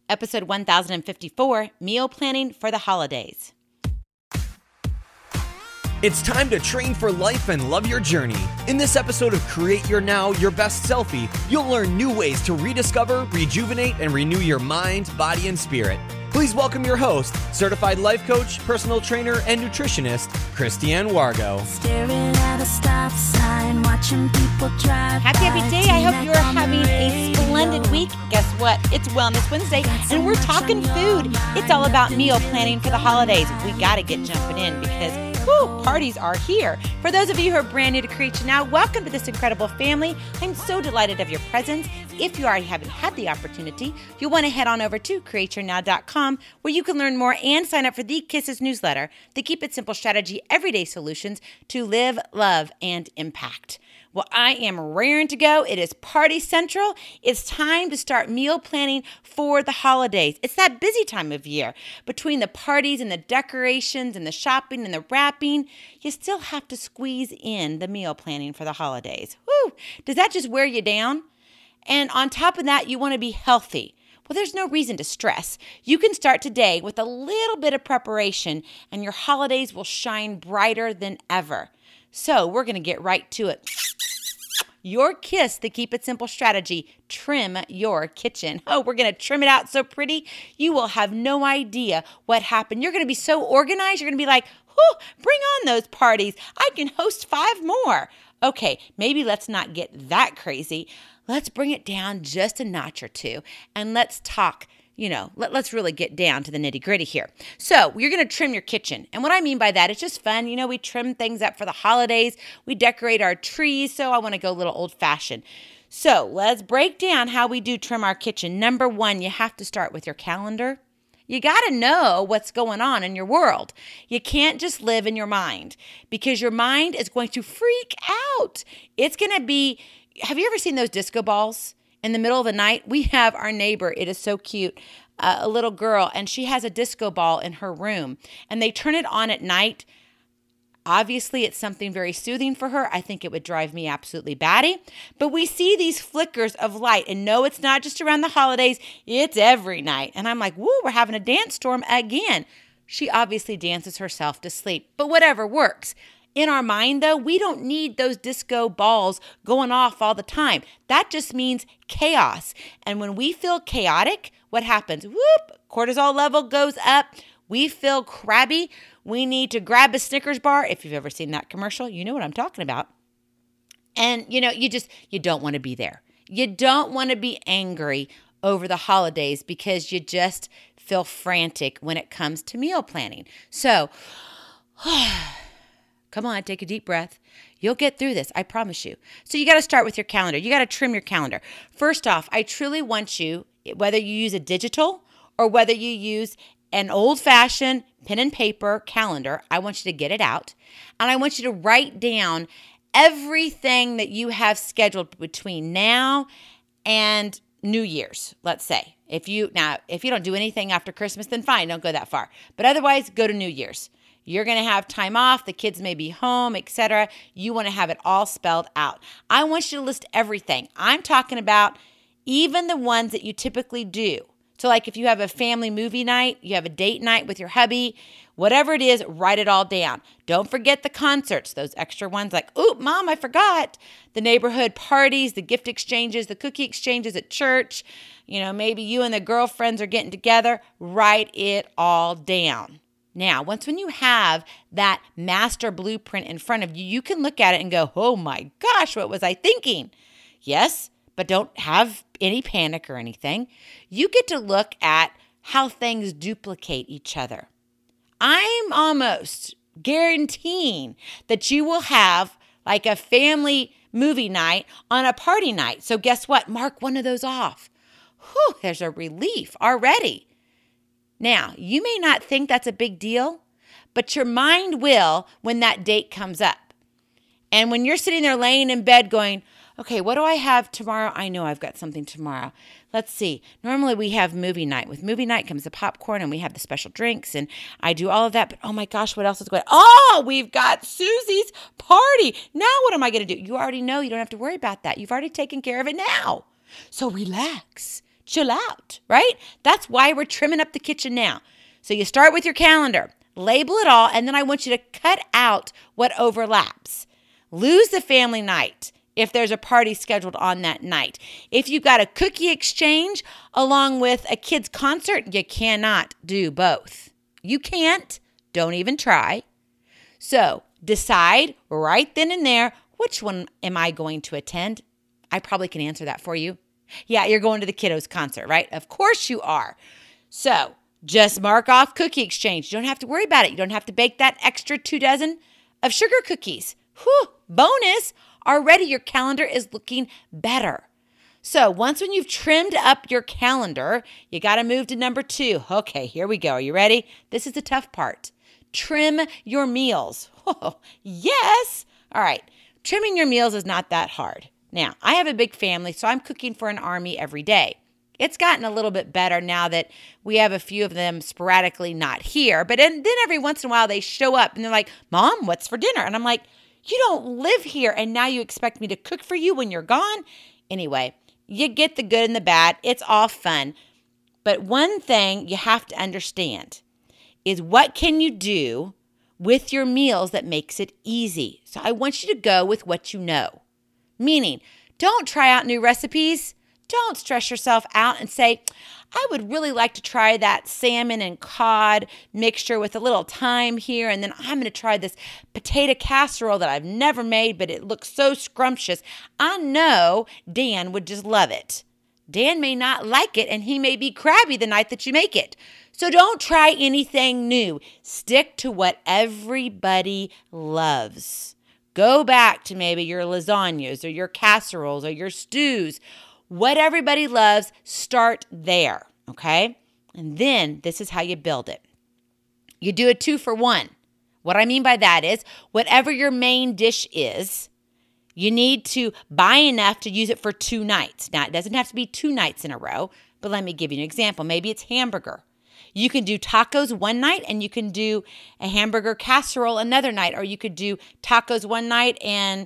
episode 1054, Meal Planning for the Holidays. It's time to train for life and love your journey. In this episode of Create Your Now, Your Best Selfie, you'll learn new ways to rediscover, rejuvenate, and renew your mind, body, and spirit. Please welcome your host, certified life coach, personal trainer, and nutritionist, Christiane Wargo. Staring at a stop sign, watching people drive. Happy day. I hope you're having a splendid week. Guess what? It's Wellness Wednesday, and we're talking food. It's all about meal planning for the holidays. We got to get jumping in because parties are here. For those of you who are brand new to Create Your Now, welcome to this incredible family. I'm so delighted of your presence. If you already haven't had the opportunity, you'll want to head on over to createyournow.com where you can learn more and sign up for the Kisses newsletter, the Keep It Simple Strategy Everyday Solutions to live, love, and impact. Well, I am raring to go. It is Party Central. It's time to start meal planning for the holidays. It's that busy time of year. Between the parties and the decorations and the shopping and the wrapping, you still have to squeeze in the meal planning for the holidays. Woo! Does that just wear you down? And on top of that, you want to be healthy. Well, there's no reason to stress. You can start today with a little bit of preparation, and your holidays will shine brighter than ever. So we're going to get right to it. Your Kiss, the Keep It Simple Strategy, trim your kitchen. Oh, we're going to trim it out so pretty, you will have no idea what happened. You're going to be so organized, you're going to be like, bring on those parties. I can host 5 more. Okay, maybe let's not get that crazy. Let's bring it down just a notch or two, and let's talk. Let's really get down to the nitty gritty here. So you're going to trim your kitchen. And what I mean by that, it's just fun. We trim things up for the holidays. We decorate our trees. So I want to go a little old fashioned. So let's break down how we do trim our kitchen. Number 1, you have to start with your calendar. You got to know what's going on in your world. You can't just live in your mind because your mind is going to freak out. It's going to be, have you ever seen those disco balls? In the middle of the night, we have our neighbor. It is so cute, a little girl, and she has a disco ball in her room, and they turn it on at night. Obviously, it's something very soothing for her. I think it would drive me absolutely batty. But we see these flickers of light, and no, it's not just around the holidays. It's every night. And I'm like, woo, we're having a dance storm again. She obviously dances herself to sleep, but whatever works. In our mind, though, we don't need those disco balls going off all the time. That just means chaos. And when we feel chaotic, what happens? Whoop, cortisol level goes up. We feel crabby. We need to grab a Snickers bar. If you've ever seen that commercial, you know what I'm talking about. And, you don't want to be there. You don't want to be angry over the holidays because you just feel frantic when it comes to meal planning. So, come on, take a deep breath. You'll get through this, I promise you. So you got to start with your calendar. You got to trim your calendar. First off, I truly want you, whether you use a digital or whether you use an old-fashioned pen and paper calendar, I want you to get it out. And I want you to write down everything that you have scheduled between now and New Year's, let's say. If you don't do anything after Christmas, then fine, don't go that far. But otherwise, go to New Year's. You're going to have time off. The kids may be home, etc. You want to have it all spelled out. I want you to list everything. I'm talking about even the ones that you typically do. So like if you have a family movie night, you have a date night with your hubby, whatever it is, write it all down. Don't forget the concerts, those extra ones like, oop, Mom, I forgot. The neighborhood parties, the gift exchanges, the cookie exchanges at church. Maybe you and the girlfriends are getting together. Write it all down. Now, when you have that master blueprint in front of you, you can look at it and go, oh my gosh, what was I thinking? Yes, but don't have any panic or anything. You get to look at how things duplicate each other. I'm almost guaranteeing that you will have like a family movie night on a party night. So guess what? Mark one of those off. Whew, there's a relief already. Now, you may not think that's a big deal, but your mind will when that date comes up. And when you're sitting there laying in bed going, okay, what do I have tomorrow? I know I've got something tomorrow. Let's see. Normally we have movie night. With movie night comes the popcorn and we have the special drinks and I do all of that. But oh my gosh, what else is going on? Oh, we've got Susie's party. Now what am I going to do? You already know. You don't have to worry about that. You've already taken care of it now. So relax. chill out, right? That's why we're trimming up the kitchen now. So you start with your calendar, label it all, and then I want you to cut out what overlaps. Lose the family night if there's a party scheduled on that night. If you've got a cookie exchange along with a kid's concert, you cannot do both. You can't. Don't even try. So decide right then and there, which one am I going to attend? I probably can answer that for you. Yeah, you're going to the kiddos' concert, right? Of course you are. So just mark off cookie exchange. You don't have to worry about it. You don't have to bake that extra 2 dozen of sugar cookies. Whew, bonus. Already your calendar is looking better. So once when you've trimmed up your calendar, you got to move to number 2. Okay, here we go. Are you ready? This is the tough part. Trim your meals. Oh, yes. All right. Trimming your meals is not that hard. Now, I have a big family, so I'm cooking for an army every day. It's gotten a little bit better now that we have a few of them sporadically not here. But then every once in a while they show up and they're like, Mom, what's for dinner? And I'm like, you don't live here and now you expect me to cook for you when you're gone? Anyway, you get the good and the bad. It's all fun. But one thing you have to understand is what can you do with your meals that makes it easy? So I want you to go with what you know. Meaning, don't try out new recipes. Don't stress yourself out and say, I would really like to try that salmon and cod mixture with a little thyme here, and then I'm going to try this potato casserole that I've never made, but it looks so scrumptious. I know Dan would just love it. Dan may not like it, and he may be crabby the night that you make it. So don't try anything new. Stick to what everybody loves. Go back to maybe your lasagnas or your casseroles or your stews. What everybody loves, start there, okay? And then this is how you build it. You do a 2-for-1. What I mean by that is whatever your main dish is, you need to buy enough to use it for 2 nights. Now, it doesn't have to be 2 nights in a row, but let me give you an example. Maybe it's hamburger. You can do tacos one night and you can do a hamburger casserole another night, or you could do tacos one night and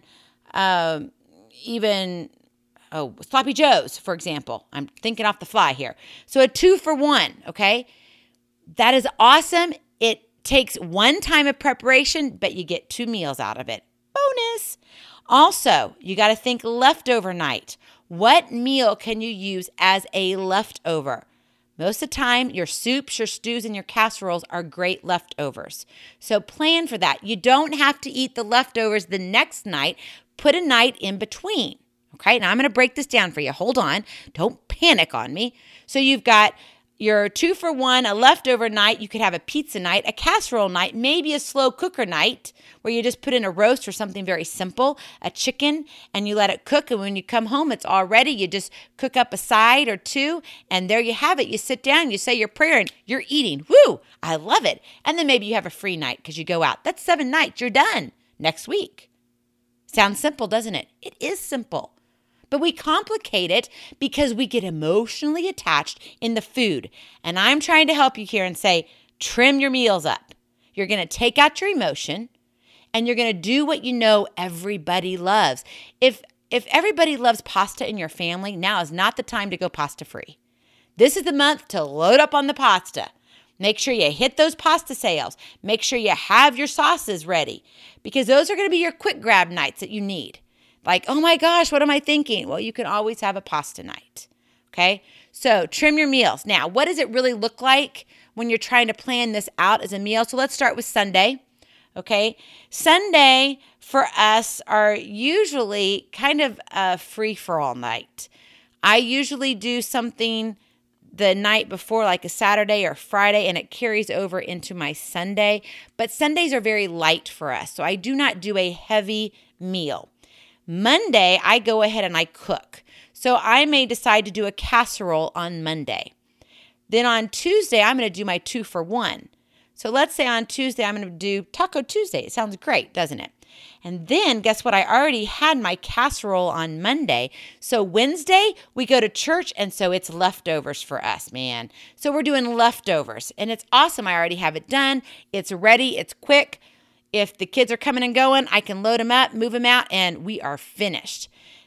Sloppy Joe's, for example. I'm thinking off the fly here. So a 2-for-1, okay? That is awesome. It takes 1 time of preparation, but you get 2 meals out of it. Bonus. Also, you got to think leftover night. What meal can you use as a leftover? Most of the time, your soups, your stews, and your casseroles are great leftovers. So plan for that. You don't have to eat the leftovers the next night. Put a night in between. Okay, now I'm going to break this down for you. Hold on. Don't panic on me. So you've got your 2-for-1, a leftover night. You could have a pizza night, a casserole night, maybe a slow cooker night where you just put in a roast or something very simple, a chicken, and you let it cook. And when you come home, it's all ready. You just cook up a side or 2, and there you have it. You sit down, you say your prayer, and you're eating. Woo! I love it. And then maybe you have a free night because you go out. That's 7 nights. You're done next week. Sounds simple, doesn't it? It is simple. But we complicate it because we get emotionally attached in the food. And I'm trying to help you here and say, trim your meals up. You're going to take out your emotion and you're going to do what you know everybody loves. If everybody loves pasta in your family, now is not the time to go pasta free. This is the month to load up on the pasta. Make sure you hit those pasta sales. Make sure you have your sauces ready because those are going to be your quick grab nights that you need. Like, oh my gosh, what am I thinking? Well, you can always have a pasta night, okay? So trim your meals. Now, what does it really look like when you're trying to plan this out as a meal? So let's start with Sunday, okay? Sunday for us are usually kind of a free-for-all night. I usually do something the night before, like a Saturday or Friday, and it carries over into my Sunday. But Sundays are very light for us, so I do not do a heavy meal. Monday, I go ahead and I cook. So I may decide to do a casserole on Monday. Then on Tuesday, I'm going to do my 2-for-1. So let's say on Tuesday, I'm going to do Taco Tuesday. It sounds great, doesn't it? And then guess what? I already had my casserole on Monday. So Wednesday, we go to church, and so it's leftovers for us, man. So we're doing leftovers, and it's awesome. I already have it done. It's ready. It's quick. If the kids are coming and going, I can load them up, move them out, and we are finished.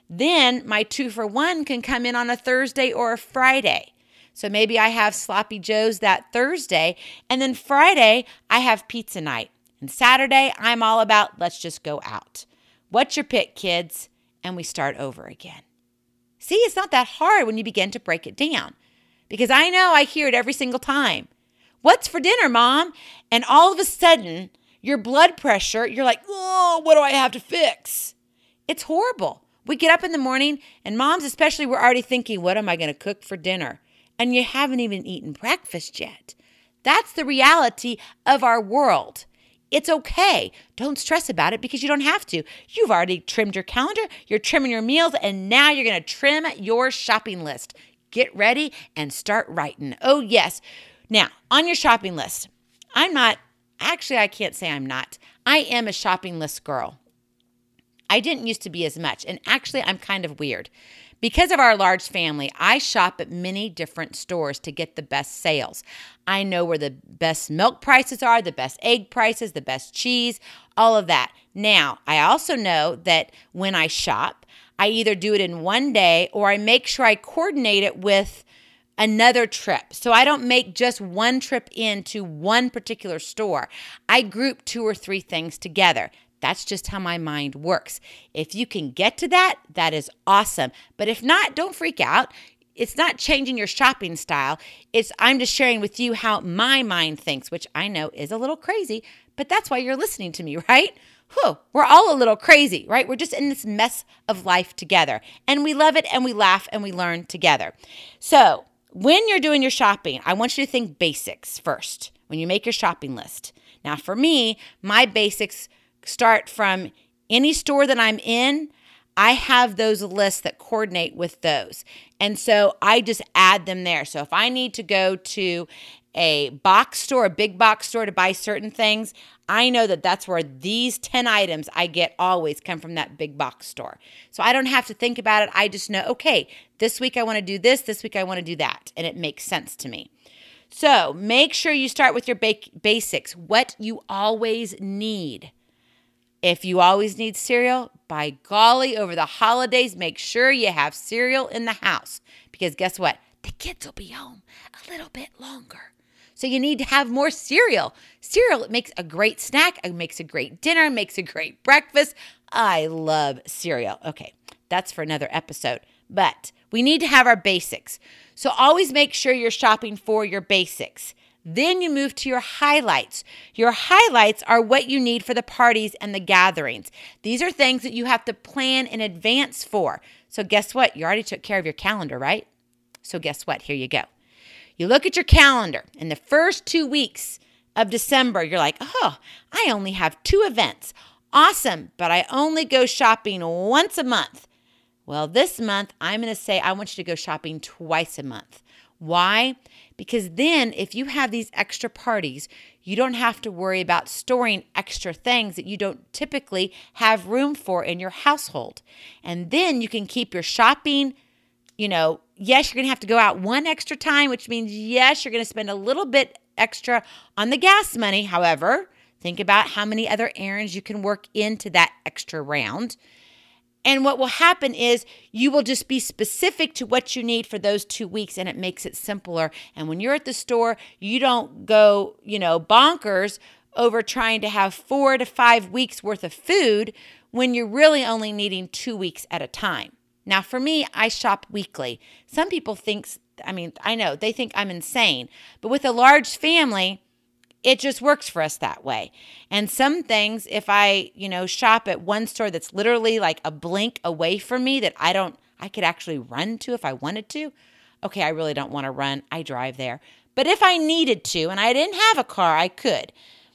Then my 2-for-1 can come in on a Thursday or a Friday. So maybe I have Sloppy Joe's that Thursday, and then Friday I have pizza night. And Saturday I'm all about let's just go out. What's your pick, kids? And we start over again. See, it's not that hard when you begin to break it down, because I know I hear it every single time. What's for dinner, Mom? And all of a sudden, your blood pressure, you're like, oh, what do I have to fix? It's horrible. We get up in the morning, and moms especially, we're already thinking, what am I going to cook for dinner? And you haven't even eaten breakfast yet. That's the reality of our world. It's okay. Don't stress about it because you don't have to. You've already trimmed your calendar, you're trimming your meals, and now you're going to trim your shopping list. Get ready and start writing. Oh, yes. Now, on your shopping list, I can't say I'm not. I am a shopping list girl. I didn't used to be as much, and actually I'm kind of weird. Because of our large family, I shop at many different stores to get the best sales. I know where the best milk prices are, the best egg prices, the best cheese, all of that. Now, I also know that when I shop, I either do it in one day or I make sure I coordinate it with another trip. So I don't make just one trip into one particular store. I group 2 or 3 things together. That's just how my mind works. If you can get to that, that is awesome. But if not, don't freak out. It's not changing your shopping style. I'm just sharing with you how my mind thinks, which I know is a little crazy, but that's why you're listening to me, right? We're all a little crazy, right? We're just in this mess of life together. And we love it and we laugh and we learn together. So when you're doing your shopping, I want you to think basics first when you make your shopping list. Now for me, my basics start from any store that I'm in. I have those lists that coordinate with those. And so I just add them there. So if I need to go to a box store, a big box store to buy certain things, I know that that's where these 10 items I get always come from that big box store. So I don't have to think about it. I just know, okay, this week I want to do this week I want to do that. And it makes sense to me. So make sure you start with your basics, what you always need. If you always need cereal, by golly, over the holidays, make sure you have cereal in the house. Because guess what? The kids will be home a little bit longer. So you need to have more cereal. Cereal, it makes a great snack. It makes a great dinner. It makes a great breakfast. I love cereal. Okay, that's for another episode. But we need to have our basics. So always make sure you're shopping for your basics. Then you move to your highlights. Your highlights are what you need for the parties and the gatherings. These are things that you have to plan in advance for. So guess what? You already took care of your calendar, right? So guess what? Here you go. You look at your calendar. In the first 2 weeks of December, you're like, oh, I only have 2 events. Awesome, but I only go shopping once a month. Well, this month, I'm going to say I want you to go shopping twice a month. Why? Because then if you have these extra parties, you don't have to worry about storing extra things that you don't typically have room for in your household. And then you can keep your shopping, yes, you're going to have to go out one extra time, which means, yes, you're going to spend a little bit extra on the gas money. However, think about how many other errands you can work into that extra round. And what will happen is you will just be specific to what you need for those 2 weeks, and it makes it simpler. And when you're at the store, you don't go, bonkers over trying to have 4 to 5 weeks worth of food when you're really only needing 2 weeks at a time. Now, for me, I shop weekly. Some people I know, they think I'm insane. But with a large family, it just works for us that way. And some things, if I, shop at one store that's literally like a blink away from me that I could actually run to if I wanted to. Okay, I really don't want to run. I drive there. But if I needed to and I didn't have a car, I could.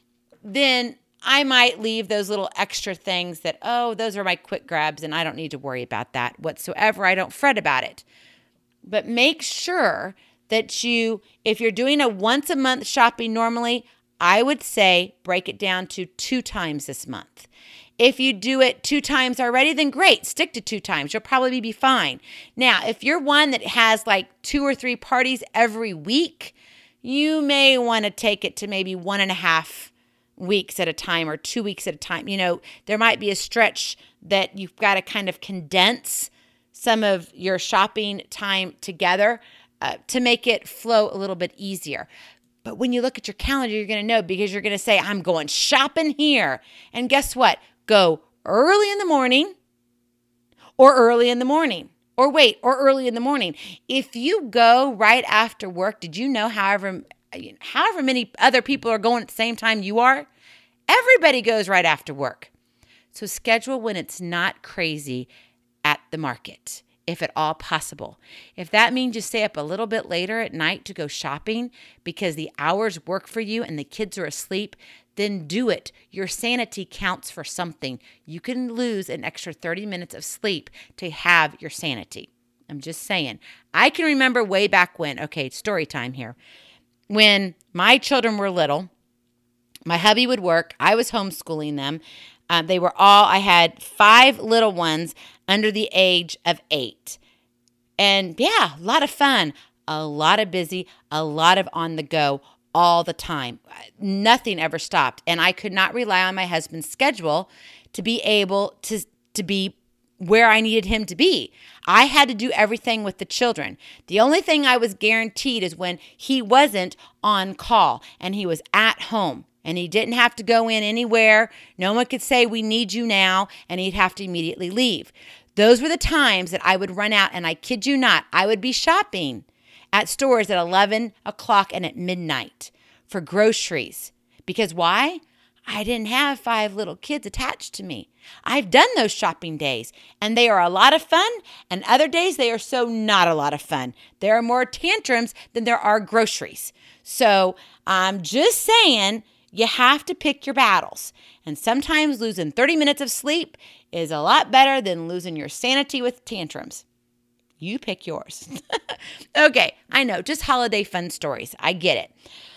Then I might leave those little extra things that, those are my quick grabs and I don't need to worry about that whatsoever. I don't fret about it. But make sure that if you're doing a once a month shopping normally, I would say break it down to 2 times this month. If you do it 2 times already, then great. Stick to 2 times. You'll probably be fine. Now, if you're one that has like 2 or 3 parties every week, you may want to take it to maybe 1.5 weeks at a time or 2 weeks at a time. There might be a stretch that you've got to kind of condense some of your shopping time together to make it flow a little bit easier. But when you look at your calendar, you're going to know, because you're going to say, I'm going shopping here. And guess what? Go early in the morning or early in the morning. Or early in the morning. If you go right after work, did you know however many other people are going at the same time you are? Everybody goes right after work. So schedule when it's not crazy at the market, if at all possible. If that means you stay up a little bit later at night to go shopping because the hours work for you and the kids are asleep, then do it. Your sanity counts for something. You can lose an extra 30 minutes of sleep to have your sanity. I'm just saying. I can remember way back when, okay, story time here. When my children were little, my hubby would work. I was homeschooling them. I had 5 little ones under the age of 8. And yeah, a lot of fun, a lot of busy, a lot of on the go all the time. Nothing ever stopped. And I could not rely on my husband's schedule to be able to be where I needed him to be. I had to do everything with the children. The only thing I was guaranteed is when he wasn't on call and he was at home and he didn't have to go in anywhere. No one could say, we need you now, and he'd have to immediately leave. Those were the times that I would run out, and I kid you not, I would be shopping at stores at 11 o'clock and at midnight for groceries. Because why? I didn't have 5 little kids attached to me. I've done those shopping days, and they are a lot of fun, and other days they are so not a lot of fun. There are more tantrums than there are groceries. So I'm just saying, you have to pick your battles. And sometimes losing 30 minutes of sleep is a lot better than losing your sanity with tantrums. You pick yours. Okay, I know, just holiday fun stories. I get it.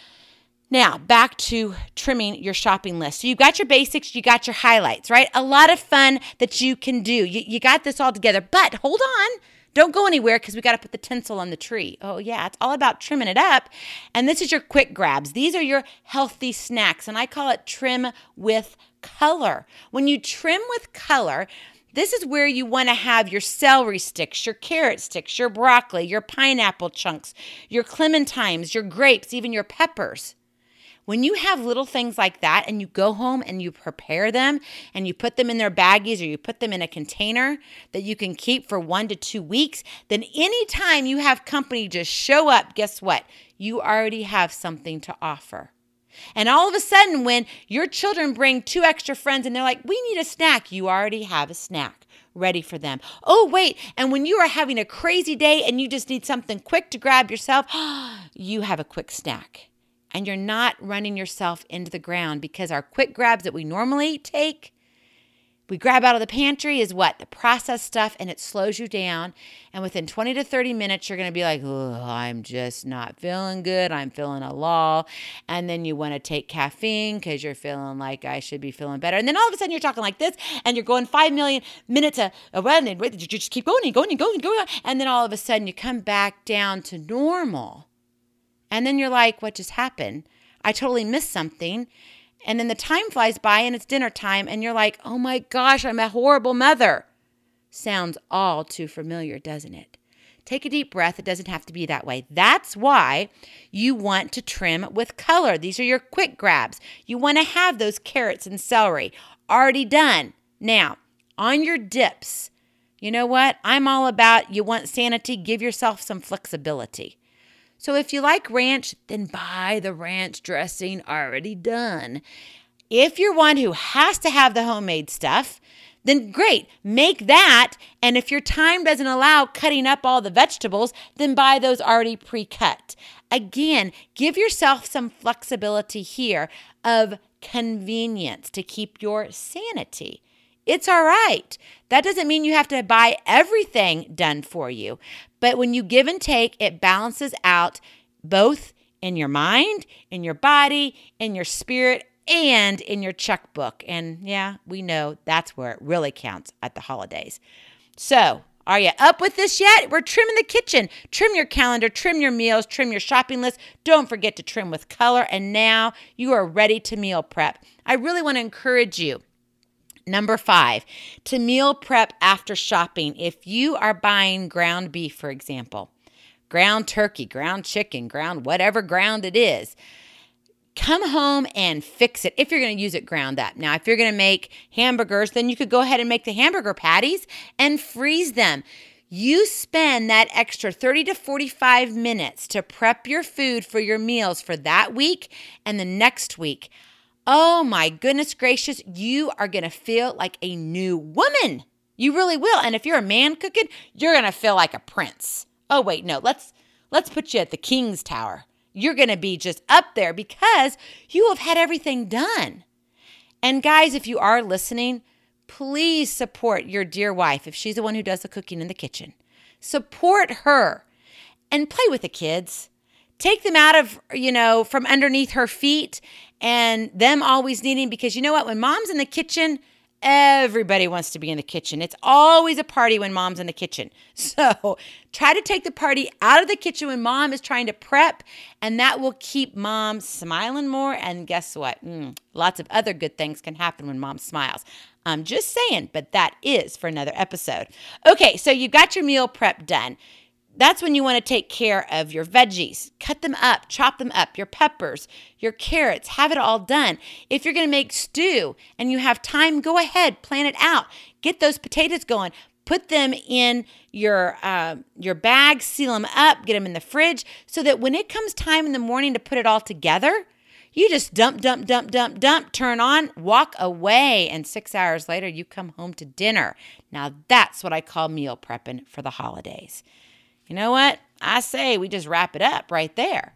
Now, back to trimming your shopping list. So you've got your basics, you got your highlights, right? A lot of fun that you can do. You got this all together. But hold on. Don't go anywhere because we got to put the tinsel on the tree. Oh, yeah, it's all about trimming it up. And this is your quick grabs. These are your healthy snacks, and I call it trim with color. When you trim with color, this is where you want to have your celery sticks, your carrot sticks, your broccoli, your pineapple chunks, your clementines, your grapes, even your peppers. When you have little things like that and you go home and you prepare them and you put them in their baggies or you put them in a container that you can keep for 1 to 2 weeks, then anytime you have company just show up, guess what? You already have something to offer. And all of a sudden, when your children bring 2 extra friends and they're like, we need a snack, you already have a snack ready for them. Oh, wait. And when you are having a crazy day and you just need something quick to grab yourself, you have a quick snack. And you're not running yourself into the ground, because our quick grabs that we normally take, we grab out of the pantry is what? The processed stuff, and it slows you down. And within 20 to 30 minutes, you're going to be like, oh, I'm just not feeling good. I'm feeling a lull. And then you want to take caffeine because you're feeling like I should be feeling better. And then all of a sudden you're talking like this and you're going 5 million minutes and you just keep going and going and going and going. And then all of a sudden you come back down to normal. And then you're like, what just happened? I totally missed something. And then the time flies by and it's dinner time and you're like, oh my gosh, I'm a horrible mother. Sounds all too familiar, doesn't it? Take a deep breath. It doesn't have to be that way. That's why you want to trim with color. These are your quick grabs. You want to have those carrots and celery already done. Now, on your dips, you know what? I'm all about you want sanity, give yourself some flexibility. So if you like ranch, then buy the ranch dressing already done. If you're one who has to have the homemade stuff, then great, make that. And if your time doesn't allow cutting up all the vegetables, then buy those already pre-cut. Again, give yourself some flexibility here of convenience to keep your sanity. It's all right. That doesn't mean you have to buy everything done for you. But when you give and take, it balances out both in your mind, in your body, in your spirit, and in your checkbook. And yeah, we know that's where it really counts at the holidays. So, are you up with this yet? We're trimming the kitchen. Trim your calendar, trim your meals, trim your shopping list. Don't forget to trim with color. And now you are ready to meal prep. I really want to encourage you Number 5, to meal prep after shopping. If you are buying ground beef, for example, ground turkey, ground chicken, ground whatever ground it is, come home and fix it if you're going to use it ground up. Now, if you're going to make hamburgers, then you could go ahead and make the hamburger patties and freeze them. You spend that extra 30 to 45 minutes to prep your food for your meals for that week and the next week. Oh my goodness gracious, you are going to feel like a new woman. You really will. And if you're a man cooking, you're going to feel like a prince. Oh wait, no, let's put you at the King's Tower. You're going to be just up there because you have had everything done. And guys, if you are listening, please support your dear wife if she's the one who does the cooking in the kitchen. Support her and play with the kids. Take them out of, from underneath her feet and them always needing, because you know what? When mom's in the kitchen, everybody wants to be in the kitchen. It's always a party when mom's in the kitchen. So try to take the party out of the kitchen when mom is trying to prep, and that will keep mom smiling more. And guess what? Lots of other good things can happen when mom smiles. I'm just saying, but that is for another episode. Okay, so you got your meal prep done. That's when you want to take care of your veggies. Cut them up, chop them up, your peppers, your carrots, have it all done. If you're going to make stew and you have time, go ahead, plan it out. Get those potatoes going. Put them in your bag, seal them up, get them in the fridge so that when it comes time in the morning to put it all together, you just dump, turn on, walk away, and 6 hours later you come home to dinner. Now that's what I call meal prepping for the holidays. You know what? I say we just wrap it up right there.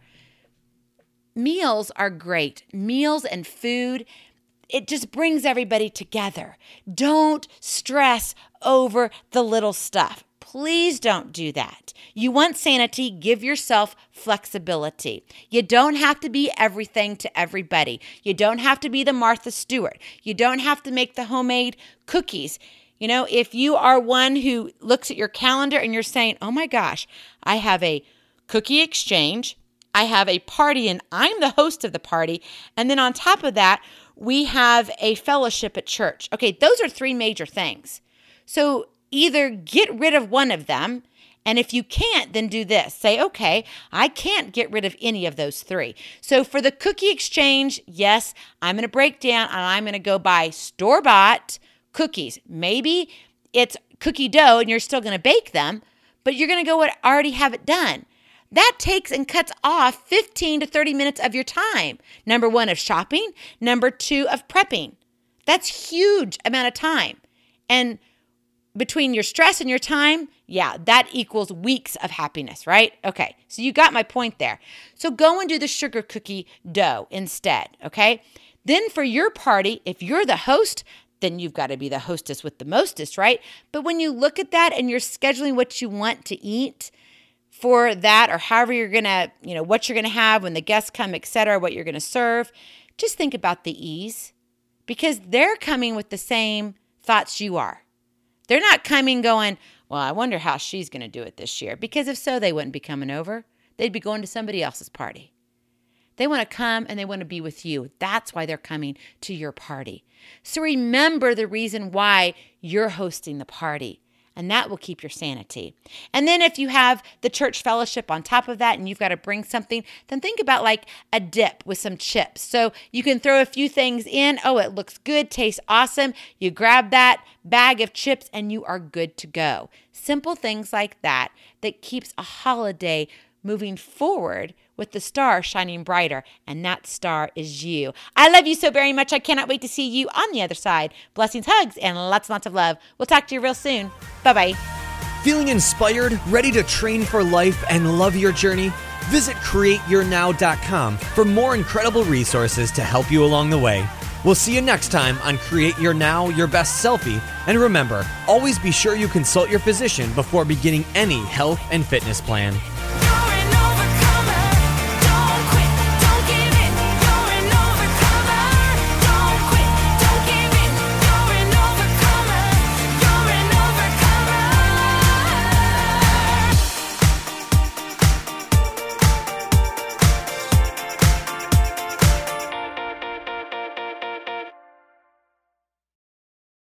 Meals are great. Meals and food, it just brings everybody together. Don't stress over the little stuff. Please don't do that. You want sanity, give yourself flexibility. You don't have to be everything to everybody. You don't have to be the Martha Stewart. You don't have to make the homemade cookies. If you are one who looks at your calendar and you're saying, oh my gosh, I have a cookie exchange, I have a party and I'm the host of the party, and then on top of that, we have a fellowship at church. Okay, those are 3 major things. So either get rid of one of them, and if you can't, then do this. Say, okay, I can't get rid of any of those 3. So for the cookie exchange, yes, I'm going to break down and I'm going to go buy store-bought cookies. Maybe it's cookie dough and you're still going to bake them, but you're going to go already have it done. That takes and cuts off 15 to 30 minutes of your time. Number 1 of shopping. Number 2 of prepping. That's huge amount of time. And between your stress and your time, that equals weeks of happiness, right? Okay, so you got my point there. So go and do the sugar cookie dough instead, okay? Then for your party, if you're the host, then you've got to be the hostess with the mostest, right? But when you look at that and you're scheduling what you want to eat for that, or however you're going to, what you're going to have when the guests come, etc., what you're going to serve, just think about the ease, because they're coming with the same thoughts you are. They're not coming going, well, I wonder how she's going to do it this year, because if so, they wouldn't be coming over. They'd be going to somebody else's party. They want to come and they want to be with you. That's why they're coming to your party. So remember the reason why you're hosting the party, and that will keep your sanity. And then if you have the church fellowship on top of that and you've got to bring something, then think about like a dip with some chips. So you can throw a few things in. Oh, it looks good, tastes awesome. You grab that bag of chips and you are good to go. Simple things like that keeps a holiday moving forward with the star shining brighter, and that star is you. I love you so very much. I cannot wait to see you on the other side. Blessings, hugs, and lots and lots of love. We'll talk to you real soon. Bye-bye. Feeling inspired, ready to train for life, and love your journey? Visit CreateYourNow.com for more incredible resources to help you along the way. We'll see you next time on Create Your Now, Your Best Selfie. And remember, always be sure you consult your physician before beginning any health and fitness plan.